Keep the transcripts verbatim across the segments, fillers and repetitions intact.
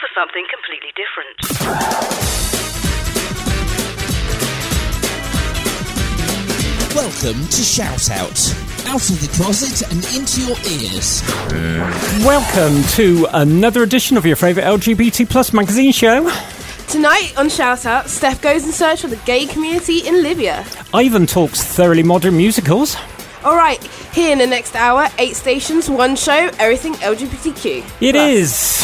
for something completely different. Welcome to Shout Out. Out of the closet and into your ears. Welcome to another edition of your favourite L G B T plus magazine show. Tonight on Shout Out, Steph goes in search for the gay community in Libya. Ivan talks thoroughly modern musicals. Alright, here in the next hour, eight stations, one show, everything L G B T Q. It plus. is.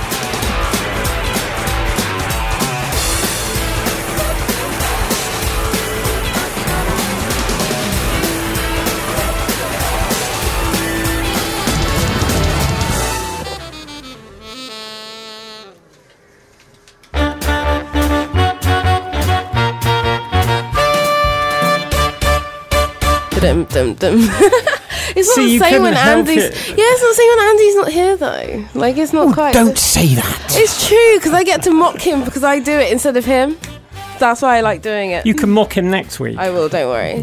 Dum, dum, dum. It's not See, you the same couldn't when help Andy's. it. Yeah, it's not the same when Andy's not here though. Like it's not quite. Don't say that. It's true because I get to mock him because I do it instead of him. That's why I like doing it. You can mock him next week. I will. Don't worry.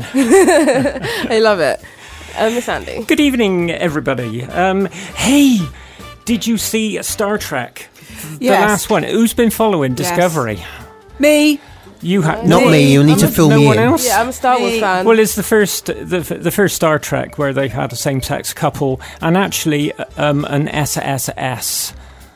I love it. Uh, Miss Andy. Good evening, everybody. Um, hey, did you see Star Trek? The Yes. last one. Who's been following Discovery? Me. You have Not me, you'll need I'm to a- fill no me one in. else? Yeah, I'm a Star Wars Me. fan. Well, it's the first, the the first Star Trek where they had a same-sex couple, and actually um, an S S S,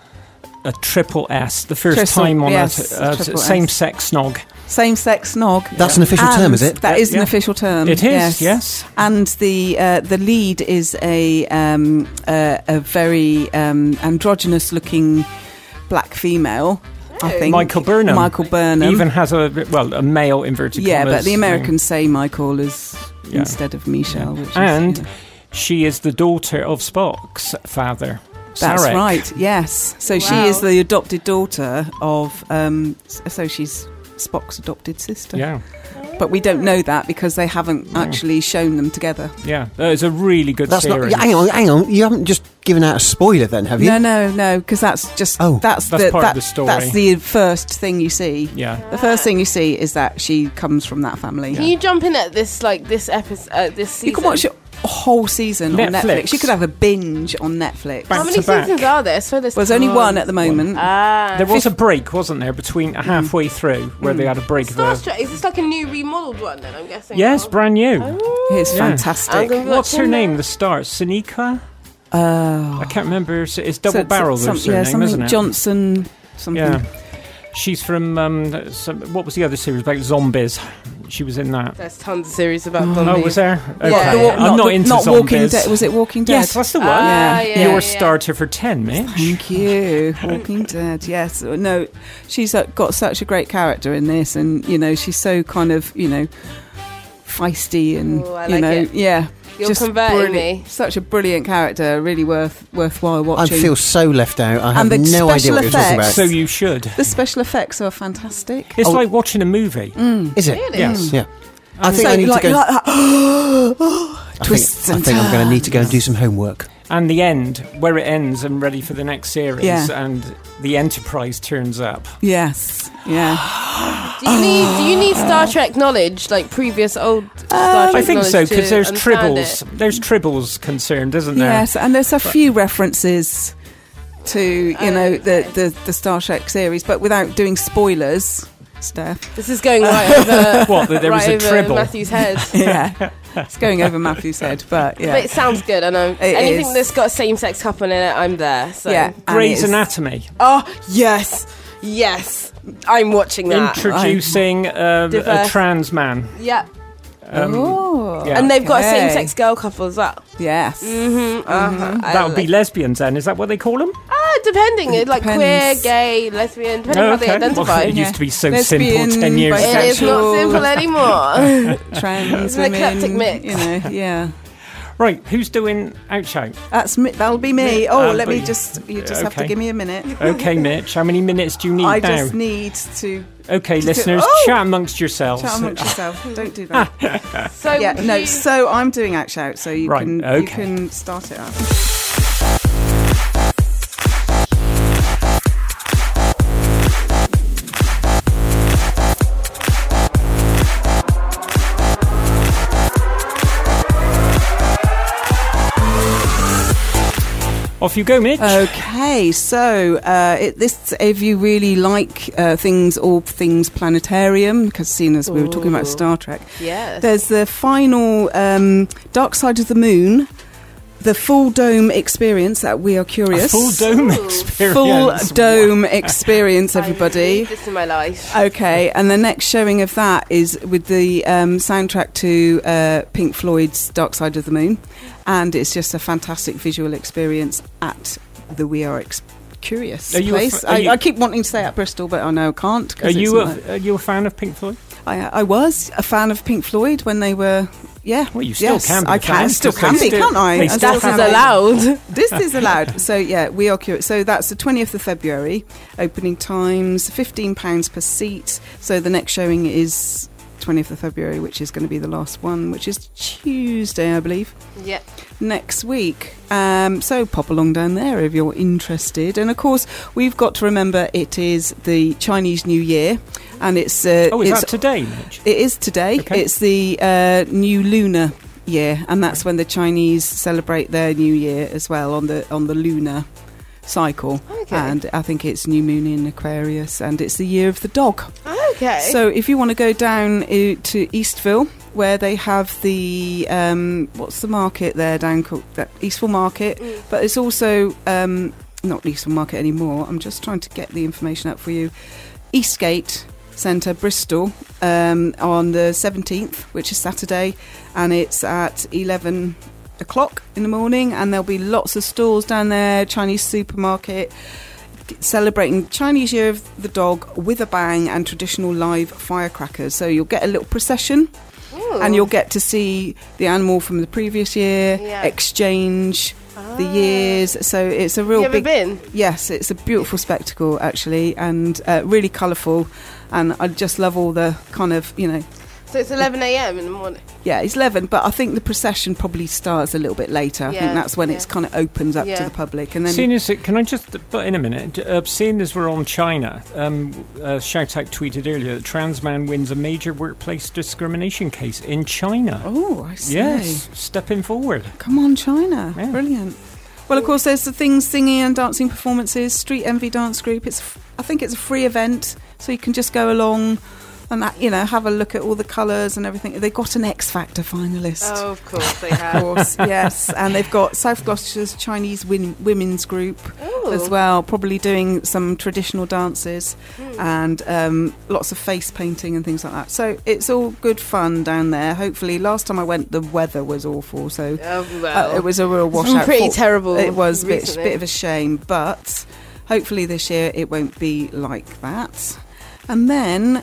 a triple S, the first Triple- time on yes, a, a triple S. same-sex snog. Same-sex snog. That's an official term, is it? That is Yeah. an official term. It is, yes. yes. And the uh, the lead is a um, uh, a very um, androgynous-looking black female. I think Michael Burnham. Michael Burnham. Even has a well a male inverted yeah, commas but the Americans say Michael is Yeah. instead of Michelle. Which and is, yeah. she is the daughter of Spock's father. That's Sarek. right. Yes. So she Wow. is the adopted daughter of. Um, s- so she's Spock's adopted sister. Yeah, But we don't know that because they haven't actually shown them together. yeah. That is a really good That's series. not. Hang on, hang on. You haven't just given out a spoiler, then, have you? No, no, no, because that's just Oh. that's, That's the part of that- the story. That's the first thing you see. Yeah. The first thing you see is that she comes from that family. Can you jump in at this like this episode? Uh, this season? You can watch it a whole season on Netflix. Netflix. You could have a binge on Netflix. Back How many to back. seasons are there? So there's Well, there's only tons. one at the moment. Ah, There was a break, wasn't there, between halfway through where they had a break Star of the. Trek. Is this like a new remodeled one? Then I'm guessing. Yes, or- brand new. It's Yeah. I'm fantastic. gonna be What's her watching name? that. The star, Sonika. Oh. I can't remember. It's, it's double So- barrel. some- Their yeah, surname, something isn't it? Johnson. Something. Yeah. She's from um, some, what was the other series about zombies? She was in that. There's tons of series about Oh, zombies. Oh, was there? Okay. Yeah, The wa- I'm not the- into not zombies. Walking Dead. Was it Walking Dead? Yes, that's the one. Ah, Yeah. yeah, Your yeah. starter for ten, Mitch. Thank you. Walking Dead, yes. No, she's uh, got such a great character in this, and you know she's so kind of you know feisty and Ooh, I you like know it. yeah. You're just converting brilliant- me. Such a brilliant character, really worth worthwhile I watching. feel so left out. I have And the no idea special what you're talking about. effects. So you should. the special effects are fantastic. It's Oh. like watching a movie. Is it? Really? Yes. Yeah. I think So I need like, to go. like that, I twists think, and I think I'm going to need to go and turns. do some homework. And the end, where it ends and ready for the next series, Yeah. and the Enterprise turns up. Yes, yeah. Do you need Do you need Star Trek knowledge, like previous old Star Trek I think so, knowledge because to there's understand tribbles. it? There's tribbles concerned, isn't there? Yes, and there's a few references to you Oh, know okay. the, the the Star Trek series, but without doing spoilers. Steph, This is going right over. What, that there was right a over tribble? Matthew's head. yeah, it's going over Matthew's head, but yeah, But it sounds good, and I'm, It anything is. that's got a same-sex couple in it, I'm there. So. yeah. and Grey's it's- Anatomy. Oh yes, yes, I'm watching that. Introducing uh, a Diverse. trans man. yeah, Um, Oh, yeah. and they've got a Okay. same-sex girl couple as well. yes. Mm-hmm. Uh-huh. I that would be like- lesbians then, is that what they call them? Ah, depending, It like queer, depends. gay, lesbian, depending Oh, how they identify. Well, it Yeah. used to be so Lesbian, simple ten years bisexual. ago. It is not simple anymore. Trans It's an women, eclectic mix. you know, yeah. Right, who's doing Outshout? That's me. That'll be me. Oh, Uh, let but me you- just. You just have to okay. give me a minute. Okay, Mitch, how many minutes do you need I now? just need to Okay, just- listeners, Oh! chat amongst yourselves. chat amongst yourself. Don't do that. So yeah, no. you- So I'm doing Act Shout, so you Right, can you okay. can start it up. Off you go, Mitch. Okay, so uh, it, this if you really like uh, things, all things planetarium, because seeing as we were talking about Ooh. Star Trek, Yes. there's the final um, Dark Side of the Moon, the full dome experience that We Are A Curious. full dome Ooh. experience. Full dome experience, I everybody. need this in my life. Okay, and the next showing of that is with the um, soundtrack to uh, Pink Floyd's Dark Side of the Moon, and it's just a fantastic visual experience at the We Are Ex- Curious Are you a place. fa- are I, you- I keep wanting to say at Bristol, but I know I can't. 'cause Are it's you not- a, are you a fan of Pink Floyd? I, I was a fan of Pink Floyd when they were. Yeah, Well, you still yes, can be I a can, fan, still 'cause can they be, still- can't I? they I still still That is can be. allowed. This is allowed. So yeah, We Are Curious. So that's the twentieth of February. Opening times fifteen pounds per seat. So the next showing is twentieth of February, which is going to be the last one, which is Tuesday, I believe, Yeah. next week. Um, so pop along down there if you're interested. And of course, we've got to remember it is the Chinese New Year, and it's uh, Oh, is it's that today, Mitch? it is today. Okay. It's the uh, new lunar year, and that's when the Chinese celebrate their new year as well on the on the lunar cycle. Okay. And I think it's new moon in Aquarius, and it's the year of the dog. Okay. So if you want to go down uh, to Eastville, where they have the um, what's the market there down called that Eastville Market, Mm. but it's also um, not Eastville Market anymore. I'm just trying to get the information up for you. Eastgate Centre, Bristol, um, on the seventeenth, which is Saturday, and it's at eleven o'clock in the morning, and there'll be lots of stalls down there, Chinese supermarket, celebrating Chinese Year of the Dog with a bang and traditional live firecrackers. So you'll get a little procession, Ooh. and you'll get to see the animal from the previous year, Yeah. exchange the Ah. years. So it's a real You ever big... been? Yes, it's a beautiful spectacle, actually, and uh, really colourful. And I just love all the kind of, you know, So it's eleven a.m. in the morning. yeah, it's eleven, but I think the procession probably starts a little bit later. I Yeah, think that's when yeah. it's kind of opens up Yeah. to the public. And then Seeing as it, can I just butt in a minute? Uh, seeing as we're on China, um, uh, Shout Out tweeted earlier that trans man wins a major workplace discrimination case in China. oh, I see. Yes, stepping forward. Come on, China. Yeah. Brilliant. Well, of course, there's the things, singing and dancing performances, Street Envy Dance Group. It's, f- I think it's a free event, so you can just go along and, uh, you know, have a look at all the colours and everything. They got an X Factor finalist. Oh, of course they Of have. course, yes. And they've got South Gloucestershire's Chinese win- women's group Ooh. as well, probably doing some traditional dances Hmm. and um, lots of face painting and things like that. So it's all good fun down there. Hopefully, last time I went, the weather was awful, so Oh, well. uh, it was a real It's washout. been pretty for- terrible. It was a bit, recently. bit of a shame, but hopefully this year it won't be like that. And then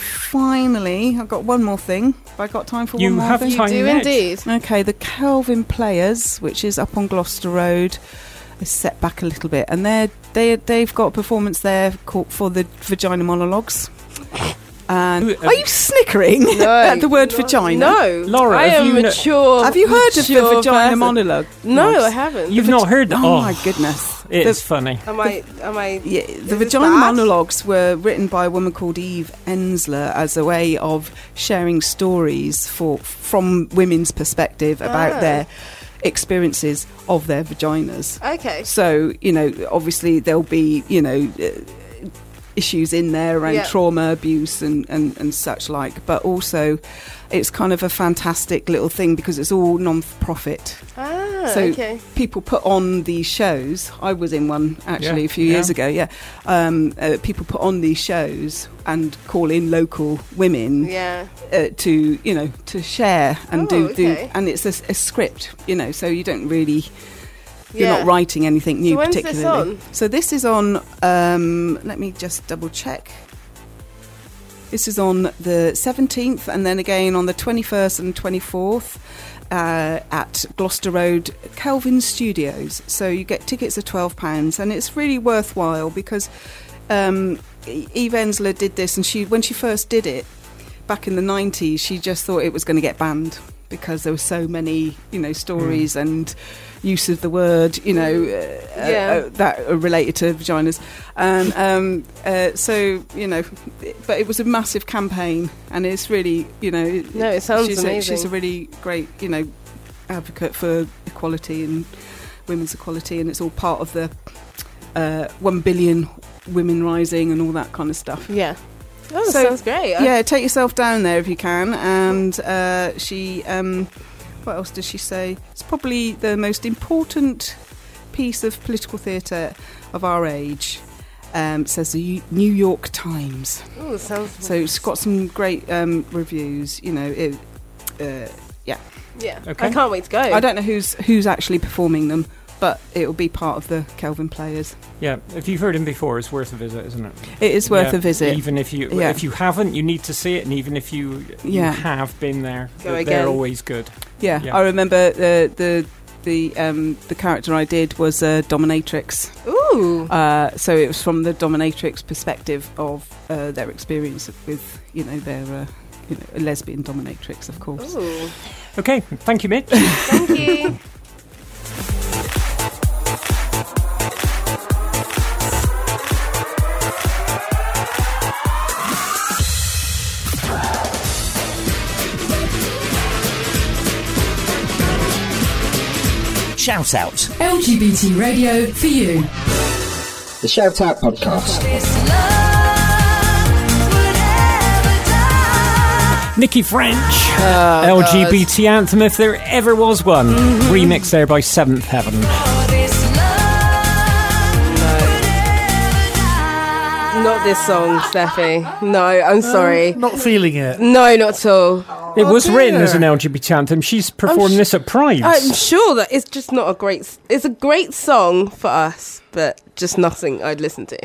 finally, I've got one more thing. Have I got time for You one more have thing? You time, do Mitch. indeed. Okay, the Kelvin Players, which is up on Gloucester Road, is set back a little bit, and they're, they they've got a performance there called for the Vagina Monologues. And Who- are you snickering No, at the word no, vagina? No, Laura, I have am you kn- mature. Have you heard of the mature Vagina person. Monologue? No, Nice. I haven't. You've not heard? Oh, Oh, my goodness! it The- is funny. Am I? Am I? Yeah, Is the this Vagina bad? Monologues were written by a woman called Eve Ensler as a way of sharing stories for from women's perspective about Ah. their experiences of their vaginas. Okay. So, you know, obviously there'll be, you know, uh, issues in there around Yeah. trauma, abuse and, and, and such like, but also it's kind of a fantastic little thing because it's all non-profit. Ah, So okay. people put on these shows. I was in one actually Yeah, a few yeah. years ago. Yeah, um, uh, people put on these shows and call in local women Yeah. uh, to you know to share and Oh, do, do okay. and it's a, a script. You know, so you don't really you're Yeah. not writing anything new So when's this particularly. on? So this is on. Um, let me just double check. This is on the seventeenth, and then again on the twenty-first and twenty-fourth uh, at Gloucester Road, Kelvin Studios. So you get tickets at twelve pounds, and it's really worthwhile because um, E- Eve Ensler did this, and she when she first did it back in the nineties, she just thought it was going to get banned because there were so many, you know, stories Mm. and use of the word, you know, uh, Yeah. uh, that are related to vaginas. And um, uh, so, you know, but it was a massive campaign, and it's really, you know, No, it sounds she's amazing. A, she's a really great, you know, advocate for equality and women's equality, and it's all part of the uh, one billion women rising and all that kind of stuff. Yeah. Oh, So, sounds great. I- Yeah, take yourself down there if you can. And uh, she, um, what else does she say? It's probably the most important piece of political theatre of our age, um, says the U- New York Times. Ooh, sounds. So it's got some great um, reviews. You know, it, uh, yeah. Yeah. Okay. I can't wait to go. I don't know who's who's actually performing them, but it will be part of the Kelvin Players. Yeah, if you've heard him before, it's worth a visit, isn't it? It is worth Yeah, a visit. Even if you Yeah. if you haven't, you need to see it, and even if you, you Yeah. have been there, Go they're again. always good. Yeah, Yeah. I remember the the the um, the character I did was a dominatrix. Ooh. Uh, so it was from the dominatrix perspective of uh, their experience with, you know, their uh, you know, a lesbian dominatrix, of course. Ooh. Okay, thank you, Mitch. Thank you. Shout out. L G B T radio for you. The Shout Out Podcast. Nikki French, Oh, L G B T anthem if there ever was one. Remix there by Seventh Heaven. Not this song, Steffi. No, I'm sorry. Not feeling it. No, not at all. It was dear. written as an L G B T anthem. She's performed sh- this at Pride. I'm sure that it's just not a great. s- It's a great song for us, but just nothing I'd listen to.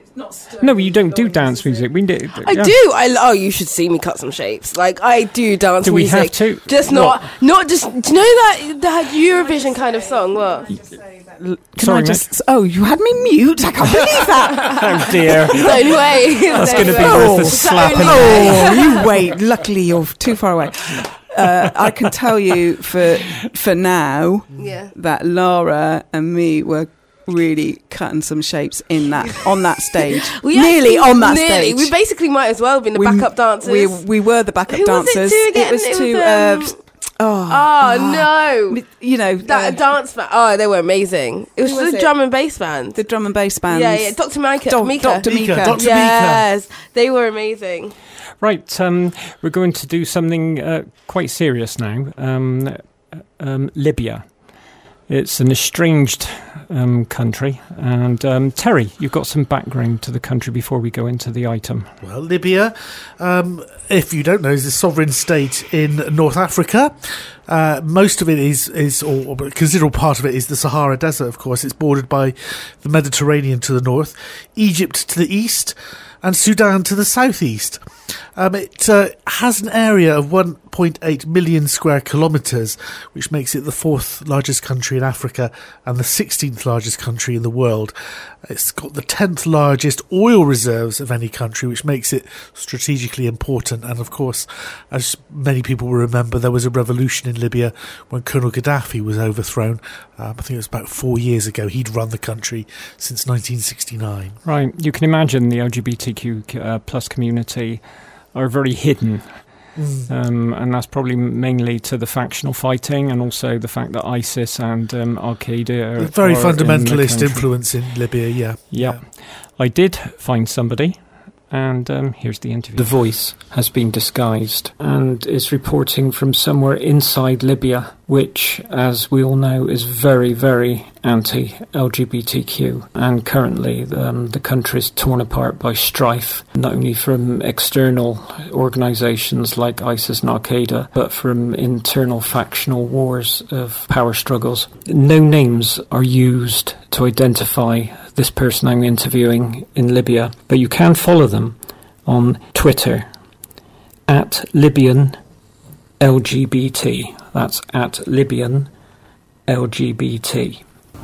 No, you don't do dance music. We do. I yeah. do. I oh, you should see me cut some shapes. Like I do dance Do we music. have to? Just not, not just. Do you know that that Eurovision kind of song? What? Can Sorry, I just? Oh, you had me mute. I can't believe that. Oh dear. The only way. That's going to be Oh. worth a It's the slap in only the Oh, you wait. Luckily, you're too far away. Uh, I can tell you for for now Yeah. that Lara and me were really cutting some shapes in that on that stage. We nearly actually- on that nearly. stage. We basically might as well have been the We- backup dancers. We we were the backup Who was it dancers. to again? was It to was, um, uh, oh, oh no. you know That uh, dance band. Oh, they were amazing. It was Who was the it? drum and bass band. the drum and bass bands. yeah, yeah. Doctor Mika. Doc- Mika. Doctor Mika, Mika. Doctor Yes, they were amazing. Right, um, we're going to do something uh, quite serious now. Um, uh, um, Libya. It's an estranged um, country. And um, Terry, you've got some background to the country before we go into the item. Well, Libya, um, if you don't know, is a sovereign state in North Africa. Uh, most of it is, is or a considerable part of it is the Sahara Desert, of course. It's bordered by the Mediterranean to the north, Egypt to the east, and Sudan to the southeast. Um, it uh, has an area of one point eight million square kilometres, which makes it the fourth largest country in Africa and the sixteenth largest country in the world. It's got the tenth largest oil reserves of any country, which makes it strategically important. And of course, as many people will remember, there was a revolution in Libya when Colonel Gaddafi was overthrown. Um, I think it was about four years ago. He'd run the country since nineteen sixty-nine. Right, you can imagine the L G B T Q uh, plus community are very hidden. Mm. Um, and that's probably mainly to the factional fighting and also the fact that ISIS and um, Al-Qaeda are A very are in the fundamentalist country. influence in Libya, yeah. Yeah. I did find somebody, and um, here's the interview. The voice has been disguised and is reporting from somewhere inside Libya, which, as we all know, is very, very anti-L G B T Q. And currently, um, the country is torn apart by strife, not only from external organisations like ISIS and Al-Qaeda, but from internal factional wars of power struggles. No names are used to identify this person I'm interviewing in Libya, but you can follow them on Twitter at Libyan L G B T. That's at Libyan L G B T.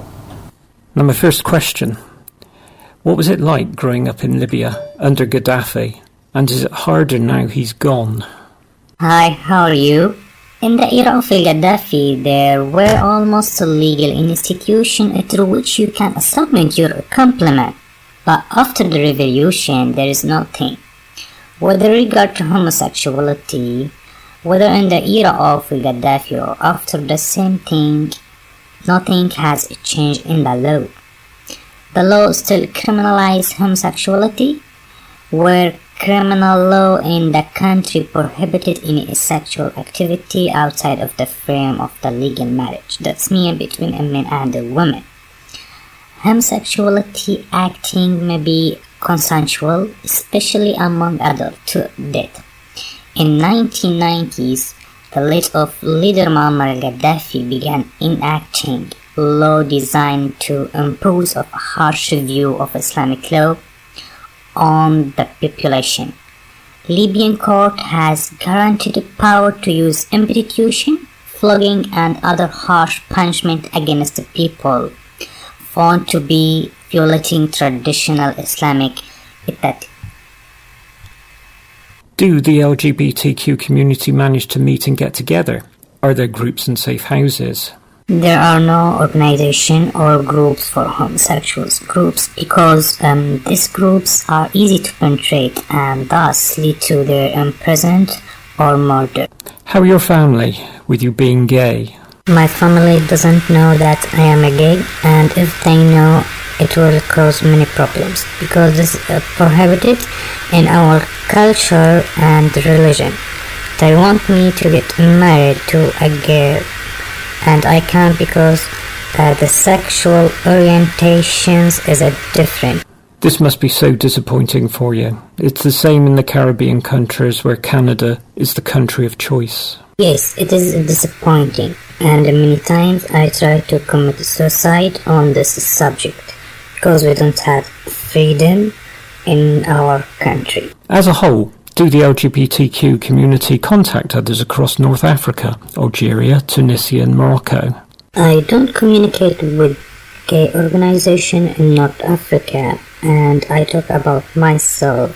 Now, my first question: what was it like growing up in Libya under Gaddafi, and is it harder now he's gone? Hi, how are you? In the era of Gaddafi, there were almost a legal institution through which you can submit your compliment. But after the revolution, there is nothing. Whether regard to homosexuality, whether in the era of Gaddafi or after, the same thing nothing has changed in the law. The law still criminalizes homosexuality, where criminal law in the country prohibited any sexual activity outside of the frame of the legal marriage. That's mean between a man and a woman. Homosexuality acting may be consensual, especially among adults to death. In nineteen nineties, the late of leader Muammar Gaddafi began enacting law designed to impose a harsh view of Islamic law on the population. Libyan court has guaranteed the power to use imputation, flogging and other harsh punishment against the people found to be violating traditional Islamic ethics. Do the L G B T Q community manage to meet and get together? Are there groups and safe houses? There are no organization or groups for homosexuals groups because um, these groups are easy to penetrate and thus lead to their imprisonment or murder. How are your family with you being gay? My family doesn't know that I am a gay, and if they know, it will cause many problems because this is uh, prohibited in our culture and religion. They want me to get married to a girl, and I can't because uh, the sexual orientations is a different. This must be so disappointing for you. It's the same in the Caribbean countries where Canada is the country of choice. Yes, it is disappointing, and many times I try to commit suicide on this subject because we don't have freedom in our country. As a whole, do the L G B T Q community contact others across North Africa, Algeria, Tunisia and Morocco? I don't communicate with gay organization in North Africa, and I talk about myself.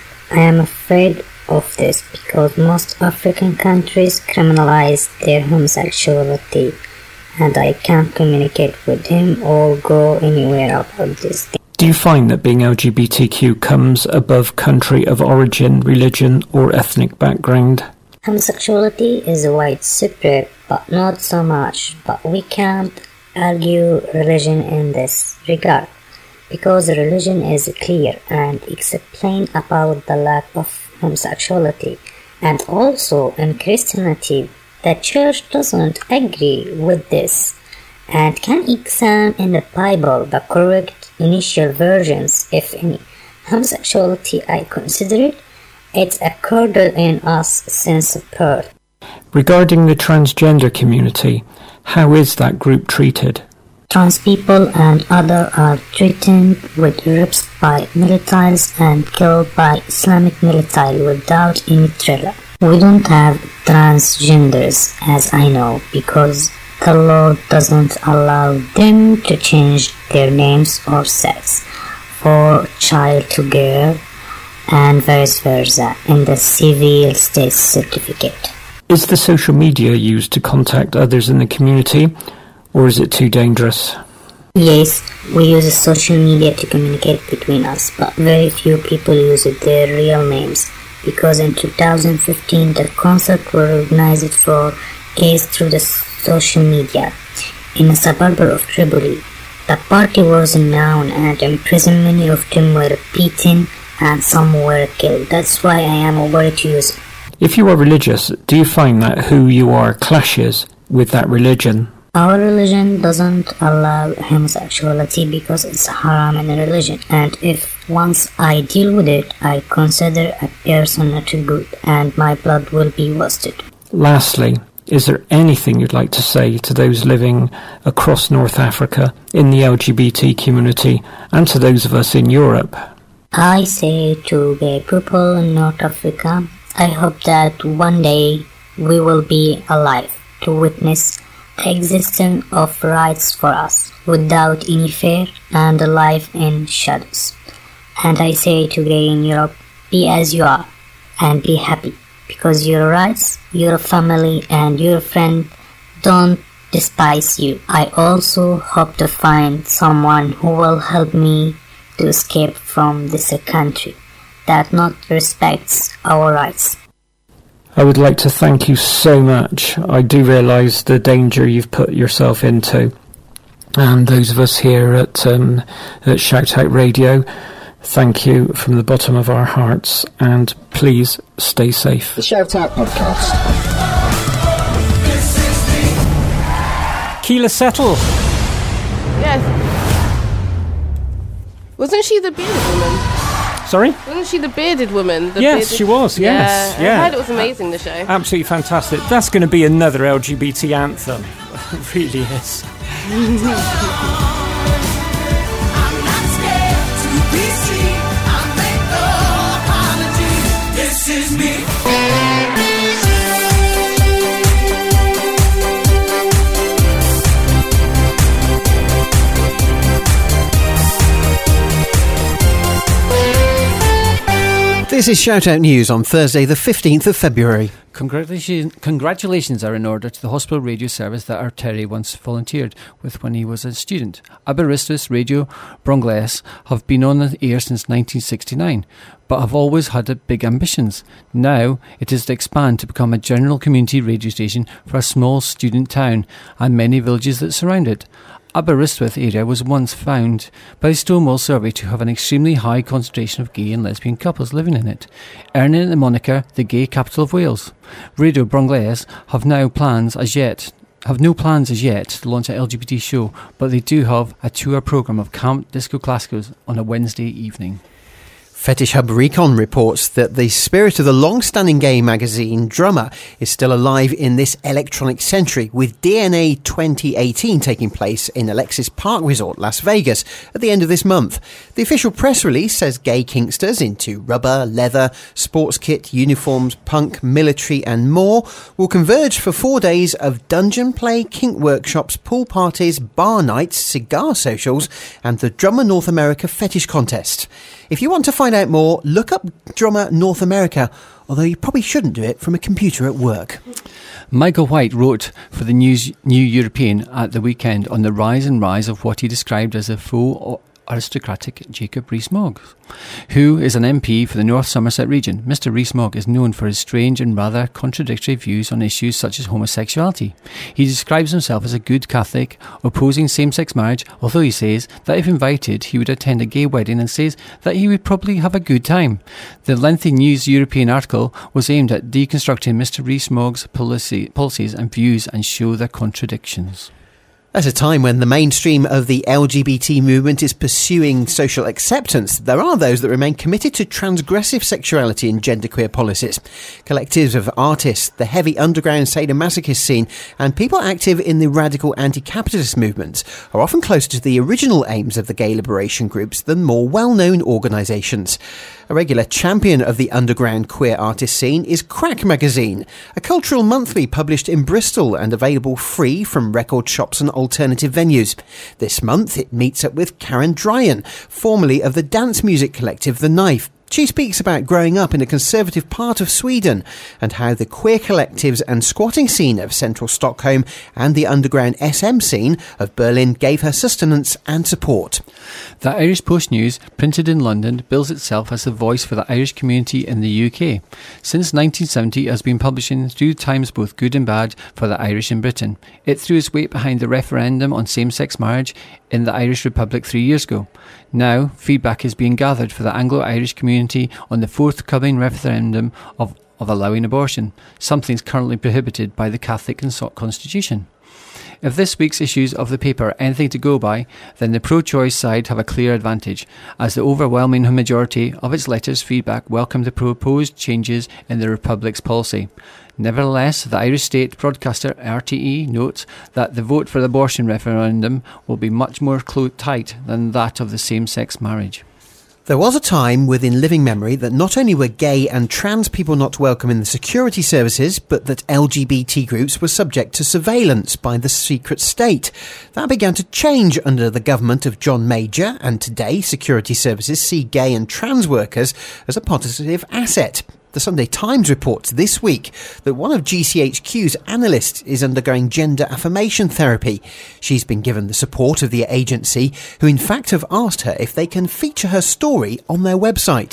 I am afraid of this because most African countries criminalize their homosexuality, and I can't communicate with him or go anywhere about this thing. Do you find that being L G B T Q comes above country of origin, religion or ethnic background? Homosexuality is widespread, but not so much. But we can't argue religion in this regard, because religion is clear and explains about the lack of homosexuality. And also in Christianity, the church doesn't agree with this and can examine in the Bible the correct initial versions, if any. Homosexuality, I consider it, it's occurred in us since birth. Regarding the transgender community, how is that group treated? Trans people and others are threatened with rapes by militaries and killed by Islamic military without any trial. We don't have transgenders, as I know, because the law doesn't allow them to change their names or sex for child to girl and vice versa in the civil state certificate. Is the social media used to contact others in the community, or is it too dangerous? Yes, we use social media to communicate between us, but very few people use their real names, because in two thousand fifteen the concert was organized for gays through the social media in a suburb of Tripoli. The party was known and imprisoned, many of them were beaten and some were killed. That's why I am worried to use it. If you are religious, do you find that who you are clashes with that religion? Our religion doesn't allow homosexuality because it's haram in a religion, and if once I deal with it, I consider a person not good and my blood will be wasted. Lastly, is there anything you'd like to say to those living across North Africa in the L G B T community and to those of us in Europe? I say to gay people in North Africa, I hope that one day we will be alive to witness the existence of rights for us without any fear and a life in shadows. And I say to gay in Europe, be as you are and be happy, because your rights, your family and your friend don't despise you. I also hope to find someone who will help me to escape from this country that not respects our rights. I would like to thank you so much. I do realise the danger you've put yourself into, And those of us here at, um, at Shout Out Radio, thank you from the bottom of our hearts, and please stay safe. The Shout Out Podcast. Keela Settle. Yes. Wasn't she the bearded woman? Sorry? Wasn't she the bearded woman? The yes, bearded... she was, yes. Yeah, yeah. I heard it was amazing, the show. Absolutely fantastic. That's going to be another L G B T anthem. It really is. This is me. This is Shout Out News on Thursday the fifteenth of February. Congratulations, congratulations are in order to the hospital radio service that our Terry once volunteered with when he was a student. Aberystwyth Radio Brongles have been on the air since nineteen sixty-nine, but have always had big ambitions. Now it is to expand to become a general community radio station for a small student town and many villages that surround it. Aberystwyth area was once found by the Stonewall Survey to have an extremely high concentration of gay and lesbian couples living in it, earning the moniker the gay capital of Wales. Radio Brongles have now plans as yet have no plans as yet to launch an L G B T show, but they do have a tour programme of camp disco classicals on a Wednesday evening. Fetish Hub Recon reports that the spirit of the long-standing gay magazine Drummer is still alive in this electronic century, with D N A twenty eighteen taking place in Alexis Park Resort, Las Vegas, at the end of this month. The official press release says gay kinksters into rubber, leather, sports kit, uniforms, punk, military and more will converge for four days of dungeon play, kink workshops, pool parties, bar nights, cigar socials and the Drummer North America Fetish Contest. If you want to find out more, look up Drummer North America, although you probably shouldn't do it from a computer at work. Michael White wrote for the News, New European at the weekend on the rise and rise of what he described as a faux aristocratic Jacob Rees-Mogg, who is an M P for the North Somerset region. Mister Rees-Mogg is known for his strange and rather contradictory views on issues such as homosexuality. He describes himself as a good Catholic, opposing same-sex marriage, although he says that if invited he would attend a gay wedding, and says that he would probably have a good time. The lengthy News European article was aimed at deconstructing Mister Rees-Mogg's policy, policies and views and show their contradictions. At a time when the mainstream of the L G B T movement is pursuing social acceptance, there are those that remain committed to transgressive sexuality and genderqueer policies. Collectives of artists, the heavy underground sadomasochist scene, and people active in the radical anti-capitalist movements are often closer to the original aims of the gay liberation groups than more well-known organisations. A regular champion of the underground queer artist scene is Crack Magazine, a cultural monthly published in Bristol and available free from record shops and alternative venues. This month it meets up with Karen Dryan, formerly of the dance music collective The Knife. She speaks about growing up in a conservative part of Sweden and how the queer collectives and squatting scene of central Stockholm and the underground S M scene of Berlin gave her sustenance and support. The Irish Post News, printed in London, bills itself as the voice for the Irish community in the U K. Since nineteen seventy, it has been publishing through times both good and bad for the Irish in Britain. It threw its weight behind the referendum on same-sex marriage in the Irish Republic three years ago. Now, feedback is being gathered for the Anglo-Irish community on the forthcoming referendum of, of allowing abortion, something currently prohibited by the Catholic Constitution. If this week's issues of the paper are anything to go by, then the pro-choice side have a clear advantage, as the overwhelming majority of its letters' feedback welcomed the proposed changes in the Republic's policy. Nevertheless, the Irish state broadcaster R T E notes that the vote for the abortion referendum will be much more clo- tight than that of the same-sex marriage. There was a time within living memory that not only were gay and trans people not welcome in the security services, but that L G B T groups were subject to surveillance by the secret state. That began to change under the government of John Major, and today security services see gay and trans workers as a positive asset. The Sunday Times reports this week that one of G C H Q's analysts is undergoing gender affirmation therapy. She's been given the support of the agency, who in fact have asked her if they can feature her story on their website.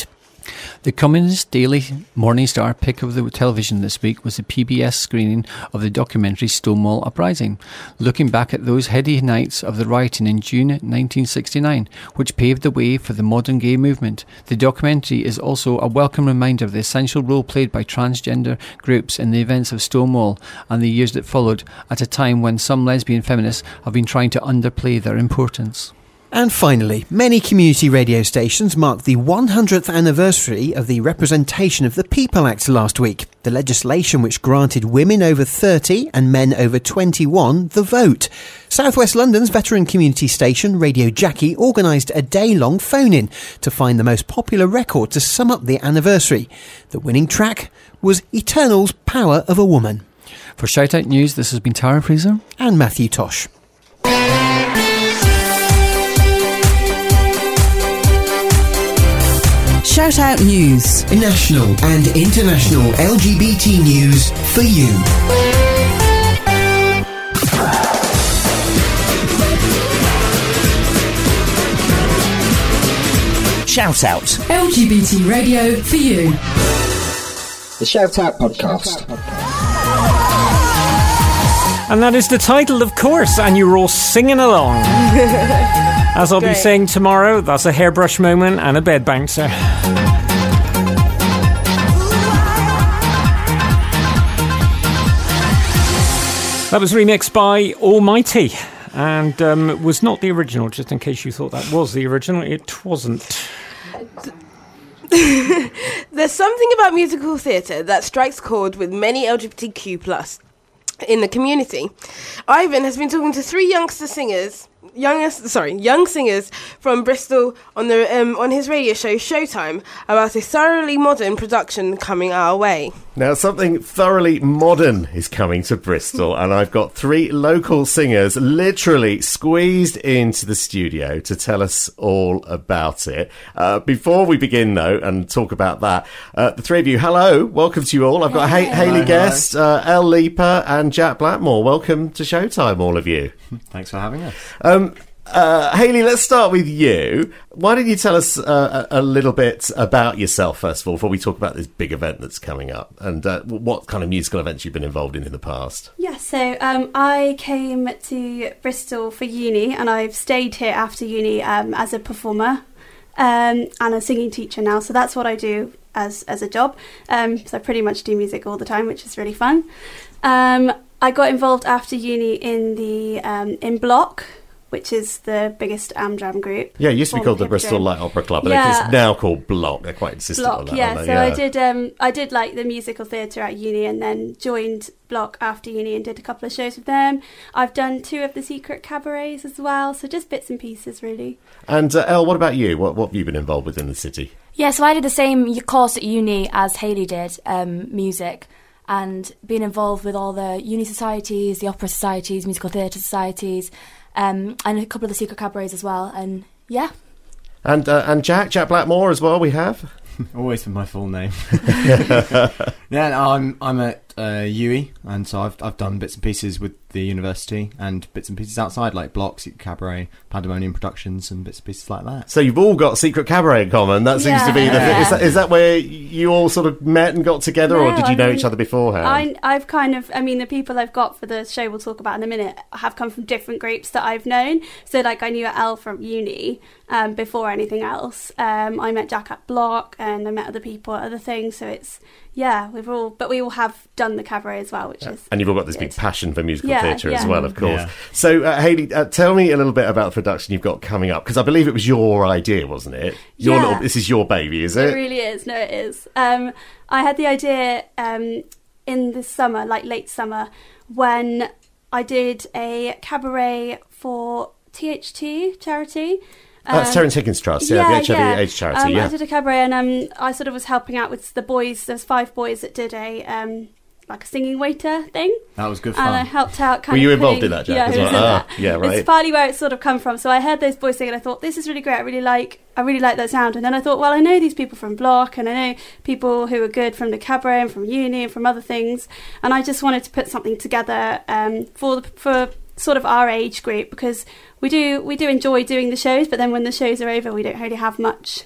The Communist Daily Morning Star pick of the television this week was the P B S screening of the documentary Stonewall Uprising, looking back at those heady nights of the rioting in June nineteen sixty-nine, which paved the way for the modern gay movement. The documentary is also a welcome reminder of the essential role played by transgender groups in the events of Stonewall and the years that followed, at a time when some lesbian feminists have been trying to underplay their importance. And finally, many community radio stations marked the one hundredth anniversary of the Representation of the People Act last week, the legislation which granted women over thirty and men over twenty-one the vote. South West London's veteran community station, Radio Jackie, organised a day-long phone-in to find the most popular record to sum up the anniversary. The winning track was Eternal's Power of a Woman. For Shout Out News, this has been Tara Fraser and Matthew Tosh. Shout Out News. National and international L G B T news for you. Shout Out. L G B T radio for you. The Shout Out Podcast. And that is the title, of course, and you're all singing along. As I'll Great. be saying tomorrow, that's a hairbrush moment and a bed bouncer. That was remixed by Almighty, and um, was not the original, just in case you thought that was the original. It wasn't. There's something about musical theatre that strikes chord with many L G B T Q plus in the community. Ivan has been talking to three youngster singers, youngest, sorry, young singers from Bristol on the um, on his radio show Showtime about a thoroughly modern production coming our way. Now, something thoroughly modern is coming to Bristol, and I've got three local singers literally squeezed into the studio to tell us all about it. Uh, before we begin, though, and talk about that, uh, the three of you, hello, welcome to you all. I've got hey. ha- Hayley Guest, uh, Elle Leaper, and Jack Blackmore. Welcome to Showtime, all of you. Thanks for having us. Um, Uh, Hayley, let's start with you. Why don't you tell us uh, a, a little bit about yourself, first of all, before we talk about this big event that's coming up, and uh, what kind of musical events you've been involved in in the past? Yeah, so um, I came to Bristol for uni, and I've stayed here after uni um, as a performer um, and a singing teacher now, so that's what I do as, as a job. Um, so I pretty much do music all the time, which is really fun. Um, I got involved after uni in the um, in Block, which is the biggest Amdram group. Yeah, it used to be called the Bristol Light Opera Club, but yeah. It's now called Block. They're quite insistent Block, on that. Yeah, so yeah. I did um, I did like the musical theatre at uni, and then joined Block after uni and did a couple of shows with them. I've done two of the secret cabarets as well, so just bits and pieces, really. And uh, Elle, what about you? What, what have you been involved with in the city? Yeah, so I did the same course at uni as Hayley did, um, music, and being involved with all the uni societies, the opera societies, musical theatre societies, Um, and a couple of the secret cabarets as well, and yeah. And uh, and Jack, Jack Blackmore as well, we have. Always with my full name. Yeah, no, I'm I'm at uh, U E, and so I've I've done bits and pieces with the university and bits and pieces outside, like Block, Secret Cabaret, Pandemonium Productions, and bits and pieces like that. So you've all got Secret Cabaret in common. That seems yeah. to be the yeah. is that, is that where you all sort of met and got together, no, or did you I know mean, each other beforehand? I, I've kind of, I mean, the people I've got for the show we'll talk about in a minute have come from different groups that I've known. So, like, I knew Elle from uni um, before anything else. Um, I met Jack at Block, and I met other people at other things. So it's, yeah, we've all, but we all have done the cabaret as well, which yeah. is and you've all got this good. big passion for musical yeah, theatre yeah. as well, of course. Yeah. So, uh, Hayley, uh, tell me a little bit about the production you've got coming up, because I believe it was your idea, wasn't it? Your yeah. little, this is your baby, is it? It really is. No, it is. Um, I had the idea um, in the summer, like late summer, when I did a cabaret for T H T charity. Um, That's Terence Higgins Trust, yeah, yeah the H I V yeah. AIDS charity, um, yeah. I did a cabaret, and um, I sort of was helping out with the boys. There was five boys that did a um, like a singing waiter thing. That was good fun. And I helped out. Kind Were you of involved putting, in that, Jack? Yeah, as I well? was in ah, that. yeah, right. It's partly where it's sort of come from. So I heard those boys sing, and I thought, this is really great. I really like. I really like that sound. And then I thought, well, I know these people from Block, and I know people who are good from the cabaret and from uni and from other things. And I just wanted to put something together um, for the, for sort of our age group, because we do we do enjoy doing the shows, but then when the shows are over, we don't really have much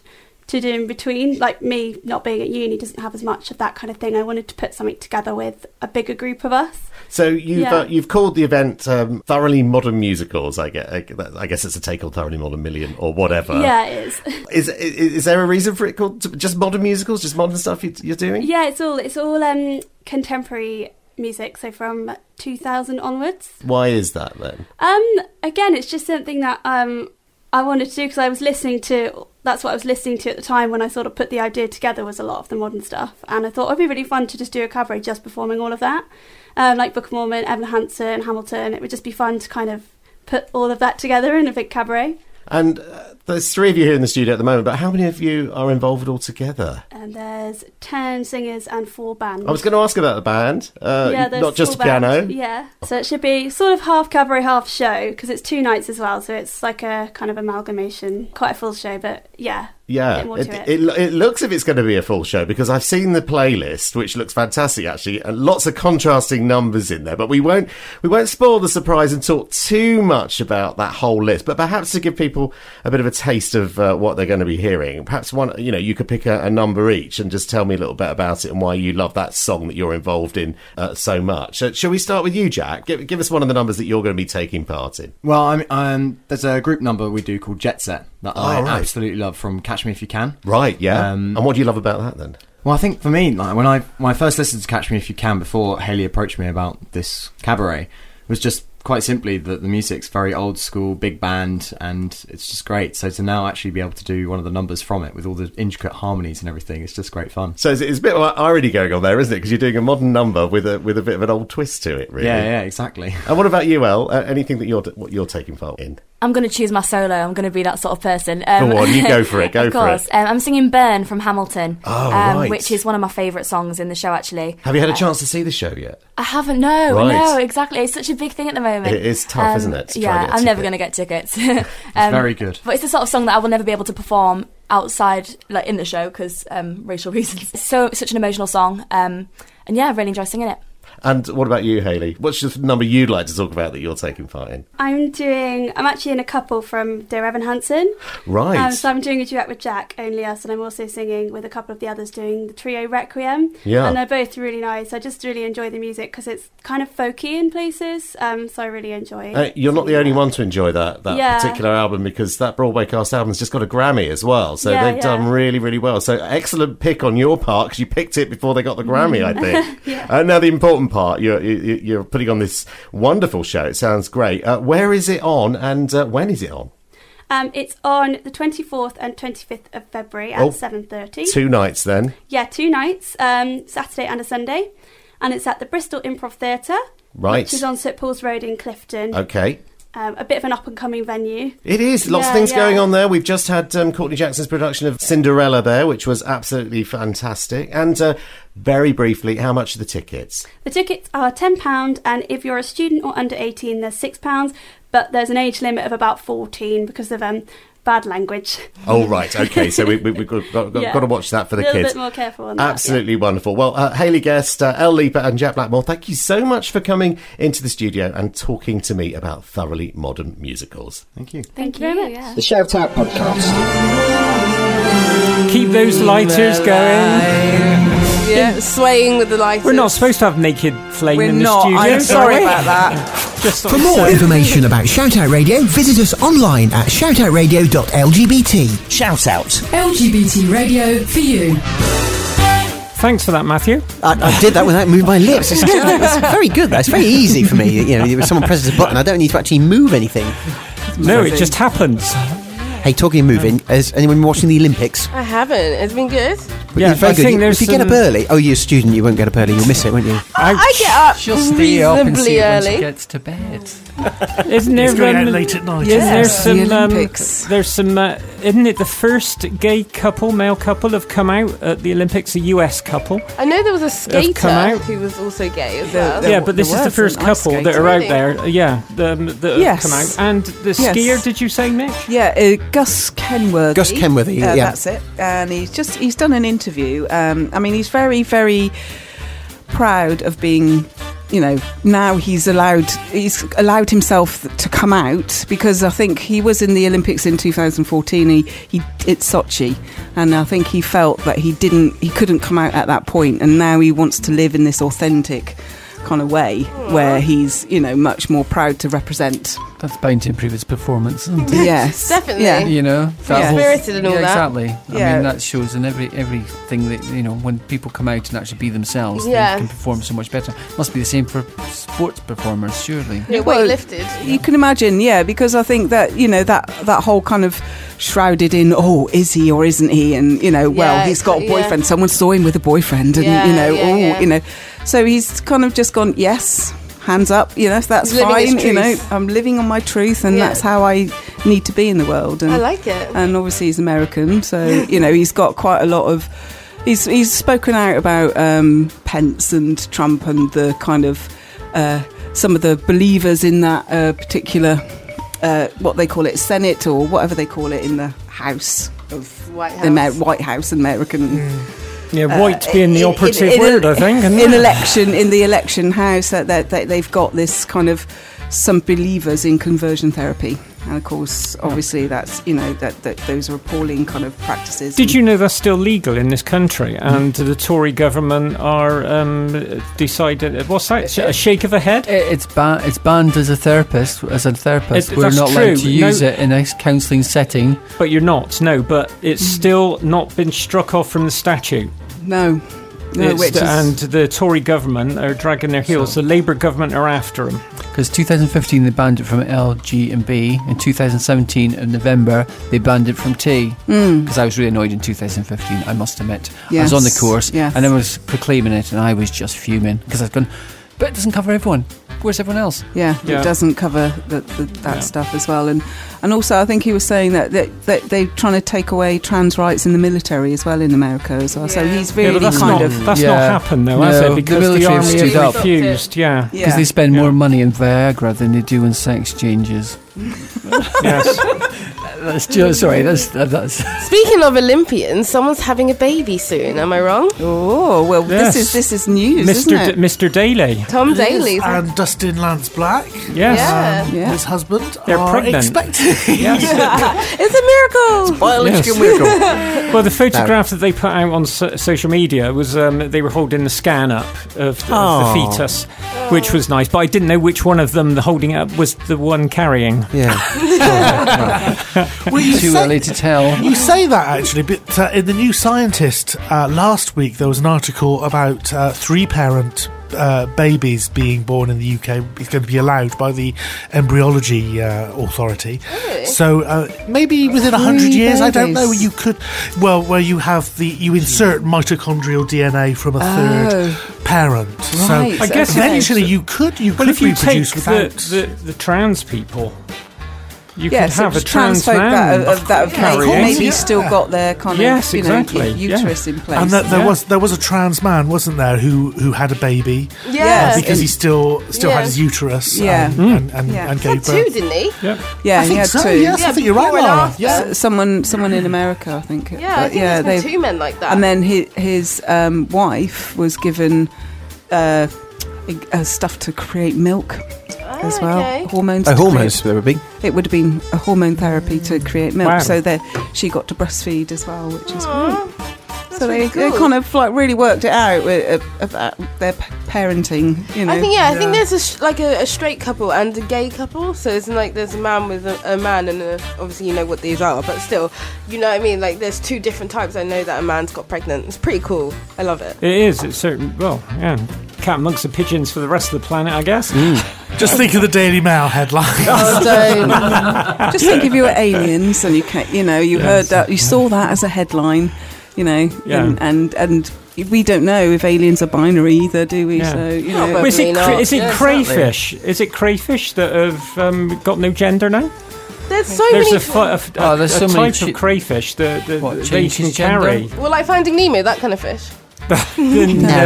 to do in between. Like me not being at uni doesn't have as much of that kind of thing. I wanted to put something together with a bigger group of us. So you've Yeah. uh, you've called the event um, Thoroughly Modern Musicals. I guess, I guess it's a take on Thoroughly Modern Million or whatever. Yeah, it is. Is, is is there a reason for it called just modern musicals, just modern stuff you, you're doing? Yeah, it's all it's all um, contemporary music, so from two thousand onwards. Why is that then? Um, again, it's just something that um, I wanted to do because I was listening to. That's what I was listening to at the time when I sort of put the idea together. Was a lot of the modern stuff, and I thought it'd be really fun to just do a cabaret just performing all of that, um, like Book of Mormon, Evan Hansen, Hamilton. It would just be fun to kind of put all of that together in a big cabaret. And uh, there's three of you here in the studio at the moment, but how many of you are involved altogether? And there's ten singers and four bands. I was going to ask about the band, uh, yeah, there's not just a full band. piano. Yeah, so it should be sort of half cabaret, half show, because it's two nights as well, so it's like a kind of amalgamation, quite a full show, but yeah. Yeah, bit more it, to it, it looks if it's going to be a full show, because I've seen the playlist, which looks fantastic actually, and lots of contrasting numbers in there. But we won't we won't spoil the surprise and talk too much about that whole list. But perhaps to give people a bit of a taste of uh, what they're going to be hearing, perhaps one you know you could pick a, a number each and just tell me a little bit about it and why you love that song that you're involved in uh, so much. Uh, shall we start with you, Jack? Give, give us one of the numbers that you're going to be taking part in. Well, I mean, um, there's a group number we do called Jet Set that Oh, I right. absolutely love from Catch Me If You Can. Right, yeah. Um, and what do you love about that then? Well, I think for me, like when I when I first listened to Catch Me If You Can before Hayley approached me about this cabaret, it was just quite simply that the music's very old school, big band, and it's just great. So to now actually be able to do one of the numbers from it with all the intricate harmonies and everything, it's just great fun. So it's, it's a bit of irony going on there, isn't it? Because you're doing a modern number with a with a bit of an old twist to it, really. Yeah, yeah, exactly. And what about you, El? Uh, anything that you're what you're taking part in? I'm going to choose my solo. I'm going to be that sort of person. Um, Go on, you go for it. Go of for course. it. Um, I'm singing Burn from Hamilton, Oh, um, right. which is one of my favourite songs in the show, actually. Have you had a Uh, chance to see the show yet? I haven't, no, Right. no, exactly. It's such a big thing at the moment. It is tough, Um, isn't it, to try yeah, and get a I'm never ticket. going to get tickets. um, very good. But it's the sort of song that I will never be able to perform outside, like in the show, because um, racial reasons. It's so such an emotional song, um, and yeah, I really enjoy singing it. And what about you, Hayley? What's the number you'd like to talk about that you're taking part in? I'm doing. I'm actually in a couple from Dear Evan Hansen. Right. Um, so I'm doing a duet with Jack, Only Us, and I'm also singing with a couple of the others doing the trio Requiem. Yeah. And they're both really nice. I just really enjoy the music because it's kind of folky in places. Um, so I really enjoy. Uh, you're not the only one to enjoy that that Yeah. particular album, because that Broadway cast album's just got a Grammy as well. So Yeah, they've yeah. done really, really well. So excellent pick on your part, because you picked it before they got the Grammy, I think. Yeah. Uh, now the important part, you're you, you're putting on this wonderful show. It sounds great. Uh, where is it on, and uh, when is it on? Um, it's on the twenty-fourth and twenty-fifth of February at Oh, seven thirty. Two nights then. Yeah, two nights, um, Saturday and a Sunday. And it's at the Bristol Improv Theatre, Right. which is on St Paul's Road in Clifton. Okay. Um, a bit of an up-and-coming venue. It is. Lots of Yeah, things yeah. going on there. We've just had um, Courtney Jackson's production of Cinderella there, which was absolutely fantastic. And uh, very briefly, how much are the tickets? The tickets are ten pounds, and if you're a student or under eighteen, they're six pounds, but there's an age limit of about fourteen because of um, bad language. Oh, right. Okay. So we, we, we've got, got, got, Yeah. got to watch that for the A little kids. bit more careful on that, Absolutely wonderful. Well, uh, Hayley Guest, uh, Elle Leaper and Jack Blackmore, thank you so much for coming into the studio and talking to me about thoroughly modern musicals. Thank you. Thank, you very much. The Shout Out Podcast. Keep those lighters going. Yeah, swaying with the lights. We're not supposed to have naked flame We're in the not. studio. I'm sorry are we? about that. Just For more information about Shout Out Radio, visit us online at shout out radio dot l g b t. Shout Out. L G B T radio for you. Thanks for that, Matthew. I, I did that without moving my lips. It's, it's very good. That's very easy for me. You know, if someone presses a button, I don't need to actually move anything. No, it just happens. Hey, talking of moving, has anyone been watching the Olympics? I haven't. It's been good. Yeah, It's very I good. think You- there's if you get up some- early, oh, you're a student, you won't get up early. You'll miss it, won't you? I, I get up She'll stay up and reasonably see it when she early. gets to bed. Isn't there It's going out um, late at night. Yeah, Yes, there's the some. Um, Olympics. there's some. Uh, isn't it the first gay couple, male couple, have come out at the Olympics? A U S couple. I know there was a skater come out. who was also gay as The- well. the- yeah, but this there is the was first an ice couple that skater. are out Really? there. Uh, Yeah, the, that Yes. have come out. And the Yes. skier, did you say, Mitch? Yeah, uh, Gus Kenworthy. Gus Kenworthy, uh, yeah. That's it. And he's just he's done an interview. Um, I mean, he's very very proud of being. You know, now he's allowed he's allowed himself to come out because I think he was in the Olympics in two thousand fourteen. He he it's Sochi, And I think he felt that he didn't, he couldn't come out at that point, and now he wants to live in this authentic kind of way where he's, you know, much more proud to represent. That's bound to improve his performance, isn't it? Yes, definitely. Yeah. You know, yeah. spirited and all yeah, that. Exactly. Yeah. I mean, that shows in every everything that, you know, when people come out and actually be themselves, Yeah. they can perform so much better. Must be the same for sports performers, surely. Yeah, Well, weight lifted. You can imagine, yeah, because I think that, you know, that that whole kind of shrouded in, oh, is he or isn't he? And, you know, well, Yeah, he's got a yeah. boyfriend. Someone saw him with a boyfriend, and, Yeah, you know, yeah, oh, yeah. you know. So he's kind of just gone, yes, hands up, you know, that's He's living his fine. You know, truth. I'm living on my truth, and Yeah. that's how I need to be in the world. And, I like it. and obviously he's American, so, you know, he's got quite a lot of... He's, he's spoken out about um, Pence and Trump and the kind of... Uh, some of the believers in that uh, particular... Uh, what they call it, Senate, or whatever they call it in the House of White the Amer- House. White House, American. Yeah, uh, white being the in- operative in- in word, a- I think. isn't In it? election, in the election house, that that that they've got this kind of some believers in conversion therapy, and of course, obviously, that's, you know, that, that those are appalling kind of practices. Did you know that's still legal in this country? And the Tory government are um, decided. What's that? A shake of the head? It's ban- It's banned as a therapist. As a therapist, It- we're that's not true. allowed to use No- it in a counselling setting. But you're not. No, but it's still not been struck off from the statute. No. No, It's which the- is, and the Tory government are dragging their heels. The Labour government are after them. Because twenty fifteen they banned it from L, G and B. In two thousand seventeen, in November, they banned it from T. Mm. Because I was really annoyed in two thousand fifteen, I must admit. I Yes, was on the course, yes. and I was proclaiming it, and I was just fuming. Because I've gone, but it doesn't cover everyone. Where's everyone else? yeah, Yeah. it doesn't cover the, the, that Yeah. stuff as well, and and also I think he was saying that, that, that they're trying to take away trans rights in the military as well in America as well. So Yeah. he's Yeah, really but that's kind not, of that's Yeah. not happened though, has No, it? the Because the, military have army stood have up. refused. Yeah. Because yeah. they spend Yeah. more money in Viagra than they do in sex changes. Yes. That's just, sorry, that's... that's Speaking of Olympians, someone's having a baby soon. Am I wrong? Oh well, Yes. this is this is news, Mister isn't D- it? Mister Daly. Tom Daly. And Dustin Lance Black, Yes. Yeah. um, Yeah. his husband, They're are pregnant. expecting. Yes. It's a miracle. Biological Yes. miracle. Well, the photograph that they put out on so- social media was um, they were holding the scan up of, the- of the Aw. fetus, which was nice. But I didn't know which one of them the holding it up was the one carrying. Yeah. Well, you too say- early to tell. You say that actually, but uh, in the New Scientist uh, last week there was an article about uh, three-parent uh, babies being born in the U K is going to be allowed by the embryology uh, authority. Really? So uh, maybe within a hundred Three years, I don't know, babies. you could, well, where you have the you insert mitochondrial D N A from a third parent. Right, So I guess okay. eventually you could you Well, could if you take reproduce the, without. the, the trans people, you Yes, could have it a was trans trans folk man that have, that have carrying. maybe, maybe Yeah. still got their kind Yes, of you know, exactly, u- yeah. uterus in place. And that there Yeah. was there was a trans man, wasn't there, who who had a baby Yeah. because he still still Yeah. had his uterus, Yeah. um, Mm. and and, Yeah. and He had gave two, birth. didn't he? Yeah. yeah, I he think had so. two. Yes, Yeah, I think you're right, before and Laura. after. Yeah. S- someone someone in America, I think. Yeah, I But think yeah, there's been they've- two men like that. And then his, his um, wife was given uh, uh, stuff to create milk Ah, as well. okay. Hormones. Oh, to hormones, they were big. create- it would have been a hormone therapy to create milk, Wow. so that she got to breastfeed as well, which is Aw, great. that's So they, really they cool. kind of like really worked it out with, uh, about their p- parenting. You know. I think yeah, I think Yeah. there's a sh- like a, a straight couple and a gay couple. So it's like there's a man with a, a man, and a, obviously you know what these are, but still, you know what I mean. Like there's two different types. I know that a man's got pregnant. It's pretty cool. I love it. It is. It's certain. Well, yeah. Cat amongst the pigeons for the rest of the planet, I guess. Just think of the Daily Mail headline. Oh, don't. Just think if you were aliens and you ca you know you Yes. heard that, you saw that as a headline, you know, Yeah. and, and and we don't know if aliens are binary either, do we? Yeah. So you No, know, but- Well, is it, Probably cra- not. is it Yeah, crayfish? Is it crayfish that have um, got no gender now? There's so There's many. a, fu- a, f- Oh, there's a so many type of chi- crayfish that, that What, they change can his gender? carry. well, like Finding Nemo, that kind of fish. no, No,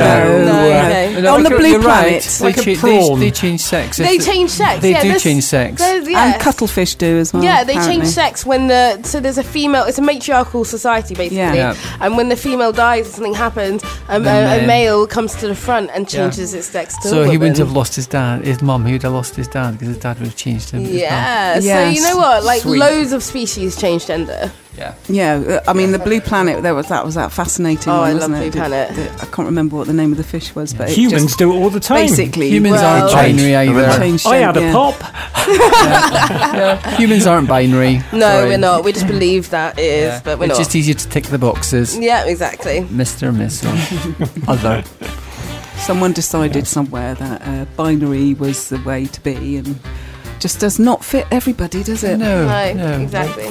okay. No, on the you're blue right. planet, They, like a cha- they, prawn. they change sex. They If- change sex. They yeah, do there's- change sex. there's- yeah. and cuttlefish do as well. Yeah, they apparently. change sex when the so there's a female. It's a matriarchal society basically, Yeah. Yeah. and when the female dies or something happens, um, a, Then a men- male comes to the front and Yeah. changes its sex to a So he woman. wouldn't have lost his dad, his mum. He would have lost his dad because his dad would have changed him. as well. Yeah, so Yes. you know what? Like Sweet. loads of species change gender. Yeah. Yeah, I mean, the Blue Planet, there was, that was that fascinating Oh, one, I wasn't love it? Blue Planet. The- the- I can't remember what the name of the fish was, but it Humans just do it all the time. Basically, Humans well, aren't binary either. changed I had shape, a yeah. pop. Yeah. Humans aren't binary. No, Sorry. we're not. We just believe that it is, Yeah. but we're it's not. just easier to tick the boxes. Yeah, exactly. Mister, Miss, or other. Someone decided somewhere that uh, binary was the way to be, and just does not fit everybody, does it? No, No, no. exactly.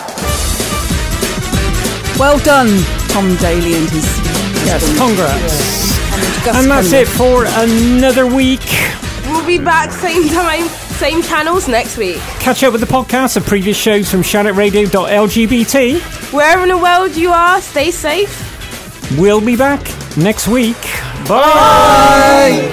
Well done, Tom Daly and his. Yes, husband. congrats. And, Gus And that's Conley. it for another week. We'll be back same time, same channels next week. Catch up with the podcast of previous shows from shout out radio dot L G B T. Wherever in the world you are, stay safe. We'll be back next week. Bye! Bye.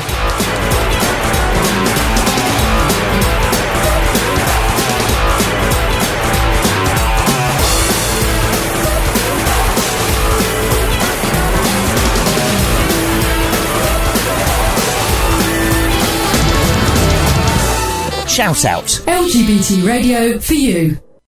Shout out. L G B T radio for you.